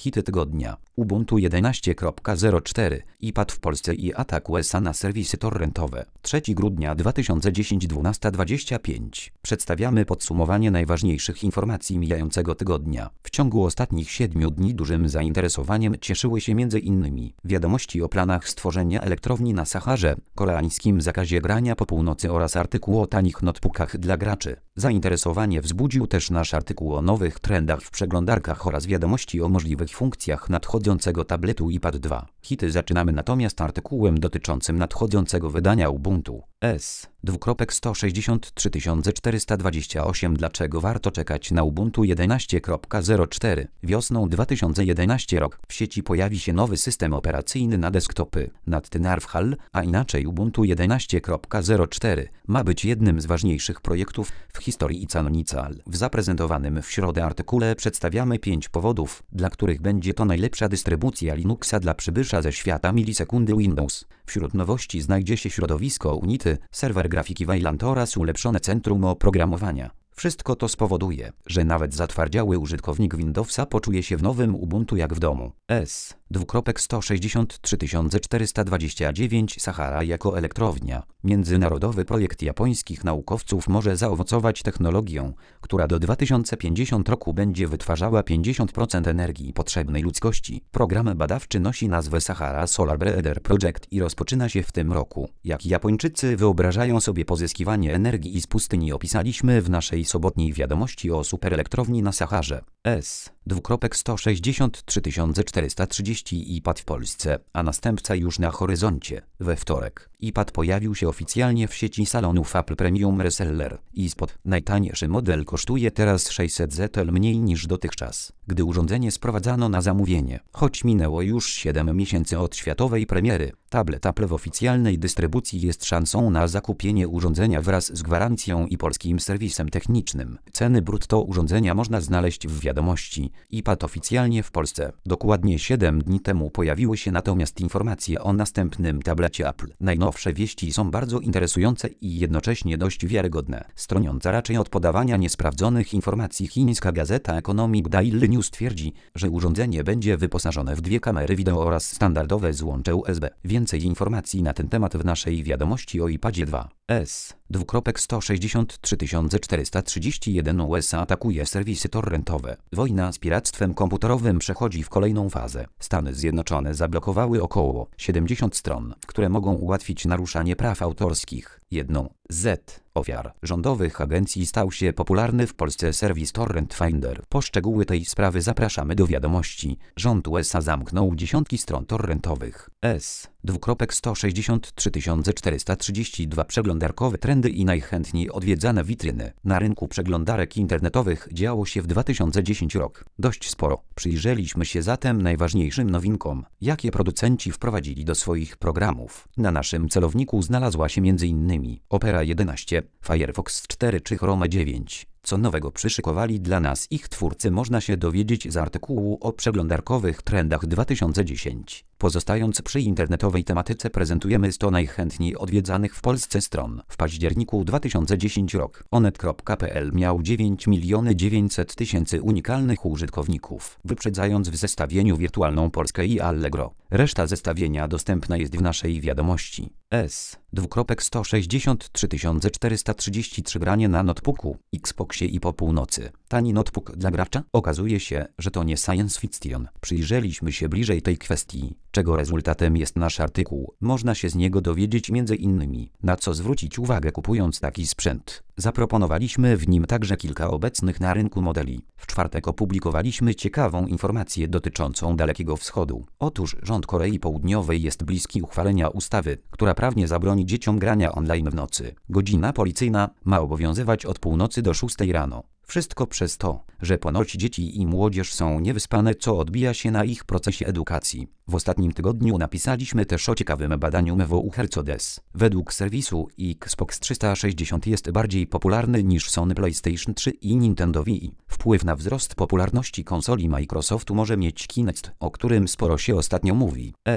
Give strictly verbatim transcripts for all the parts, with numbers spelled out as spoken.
Hity tygodnia. Ubuntu jedenaście kropka zero cztery, iPad w Polsce i atak U S A na serwisy torrentowe. trzeciego grudnia dwa tysiące dziesiątego, dwunasta dwadzieścia pięć. Przedstawiamy podsumowanie najważniejszych informacji mijającego tygodnia. W ciągu ostatnich siedmiu dni dużym zainteresowaniem cieszyły się m.in. wiadomości o planach stworzenia elektrowni na Saharze, koreańskim zakazie grania po północy oraz artykuł o tanich notebookach dla graczy. Zainteresowanie wzbudził też nasz artykuł o nowych trendach w przeglądarkach oraz wiadomości o możliwych funkcjach nadchodzącego tabletu iPad dwa. Hity zaczynamy natomiast artykułem dotyczącym nadchodzącego wydania Ubuntu S dwa sto sześćdziesiąt trzy tysiące czterysta dwadzieścia osiem. Dlaczego warto czekać na Ubuntu jedenaście kropka zero cztery? Wiosną dwa tysiące jedenastego rok w sieci pojawi się nowy system operacyjny na desktopy, Natynarfhal, a inaczej Ubuntu jedenaście kropka zero cztery ma być jednym z ważniejszych projektów w historii Canonical. W zaprezentowanym w środę artykule przedstawiamy pięć powodów, dla których będzie to najlepsza dystrybucja Linuxa dla przybysza ze świata milisekundy Windows. Wśród nowości znajdzie się środowisko Unity, serwer grafiki Wayland oraz ulepszone centrum oprogramowania. Wszystko to spowoduje, że nawet zatwardziały użytkownik Windowsa poczuje się w nowym Ubuntu jak w domu. S dwa sto sześćdziesiąt trzy tysiące czterysta dwadzieścia dziewięć. Sahara jako elektrownia. Międzynarodowy projekt japońskich naukowców może zaowocować technologią, która do dwa tysiące pięćdziesiątego roku będzie wytwarzała pięćdziesiąt procent energii potrzebnej ludzkości. Program badawczy nosi nazwę Sahara Solar Breeder Project i rozpoczyna się w tym roku. Jak Japończycy wyobrażają sobie pozyskiwanie energii z pustyni, opisaliśmy w naszej sobotniej wiadomości o superelektrowni na Saharze. S dwa sto sześćdziesiąt trzy tysiące czterysta trzydzieści iPad w Polsce, a następca już na horyzoncie. We wtorek iPad pojawił się oficjalnie w sieci salonów Apple Premium Reseller. iSpot. Najtańszy model kosztuje teraz sześćset złotych mniej niż dotychczas, gdy urządzenie sprowadzano na zamówienie. Choć minęło już siedem miesięcy od światowej premiery, tablet Apple w oficjalnej dystrybucji jest szansą na zakupienie urządzenia wraz z gwarancją i polskim serwisem technicznym. Ceny brutto urządzenia można znaleźć w wiadomości iPad oficjalnie w Polsce. Dokładnie siedem dni temu pojawiły się natomiast informacje o następnym tablecie Apple. Najnowsze wieści są bardzo interesujące i jednocześnie dość wiarygodne. Stroniąca raczej od podawania niesprawdzonych informacji chińska gazeta Economic Daily News twierdzi, że urządzenie będzie wyposażone w dwie kamery wideo oraz standardowe złącze U S B. Więcej informacji na ten temat w naszej wiadomości o iPadzie dwa. S dwa sto sześćdziesiąt trzy tysiące czterysta trzydzieści jeden. U S A atakuje serwisy torrentowe. Wojna z piractwem komputerowym przechodzi w kolejną fazę. Stany Zjednoczone zablokowały około siedemdziesiąt stron, które mogą ułatwić naruszanie praw autorskich. Jedną z ofiar rządowych agencji stał się popularny w Polsce serwis Torrent Finder. Po szczegóły tej sprawy zapraszamy do wiadomości. Rząd U S A zamknął dziesiątki stron torrentowych. S dwa sto sześćdziesiąt trzy tysiące czterysta trzydzieści dwa. Przeglądarkowe trendy i najchętniej odwiedzane witryny. Na rynku przeglądarek internetowych działo się w dwa tysiące dziesiątym roku dość sporo. Przyjrzeliśmy się zatem najważniejszym nowinkom, jakie producenci wprowadzili do swoich programów. Na naszym celowniku znalazła się m.in. Opera jedenaście, Firefox cztery czy Chrome dziewięć. Co nowego przyszykowali dla nas ich twórcy, można się dowiedzieć z artykułu o przeglądarkowych trendach dwa tysiące dziesiąty. Pozostając przy internetowej tematyce, prezentujemy sto najchętniej odwiedzanych w Polsce stron. W październiku dwa tysiące dziesiątego roku onet kropka p l miał dziewięć milionów dziewięćset tysięcy unikalnych użytkowników, wyprzedzając w zestawieniu Wirtualną Polskę i Allegro. Reszta zestawienia dostępna jest w naszej wiadomości. S dwa sto sześćdziesiąt trzy tysiące czterysta trzydzieści trzy. Granie na notebooku, Xboxie i po północy. Tani notebook dla gracza? Okazuje się, że to nie science fiction. Przyjrzeliśmy się bliżej tej kwestii, czego rezultatem jest nasz artykuł. Można się z niego dowiedzieć między innymi, na co zwrócić uwagę kupując taki sprzęt. Zaproponowaliśmy w nim także kilka obecnych na rynku modeli. W czwartek opublikowaliśmy ciekawą informację dotyczącą Dalekiego Wschodu. Otóż rząd Korei Południowej jest bliski uchwalenia ustawy, która prawnie zabroni dzieciom grania online w nocy. Godzina policyjna ma obowiązywać od północy do szóstej rano. Wszystko przez to, że ponoć dzieci i młodzież są niewyspane, co odbija się na ich procesie edukacji. W ostatnim tygodniu napisaliśmy też o ciekawym badaniu M W U Herzodes. Według serwisu Xbox trzysta sześćdziesiąt jest bardziej popularny niż Sony PlayStation trzy i Nintendo Wii. Wpływ na wzrost popularności konsoli Microsoftu może mieć Kinect, o którym sporo się ostatnio mówi. S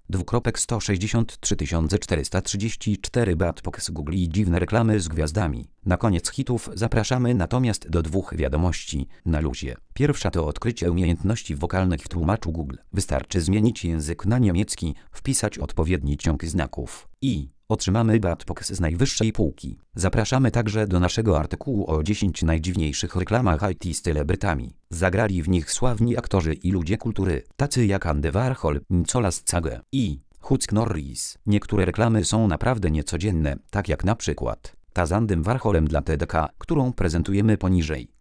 dwukropek sto sześćdziesiąt trzy tysiące czterysta trzydzieści cztery Batbox Google i dziwne reklamy z gwiazdami. Na koniec hitów zapraszamy natomiast do dwóch wiadomości na luzie. Pierwsza to odkrycie umiejętności wokalnych w tłumaczu Google. Wystarczy zmienić język na niemiecki, wpisać odpowiedni ciąg znaków i otrzymamy Batbox z najwyższej półki. Zapraszamy także do naszego artykułu o dziesięć najdziwniejszych reklamach I T z celebrytami. Zagrali w nich sławni aktorzy i ludzie kultury, tacy jak Andy Warhol, Nicolas Cage i Chuck Norris. Niektóre reklamy są naprawdę niecodzienne, tak jak na przykład ta z Andym Warholem dla T D K, którą prezentujemy poniżej.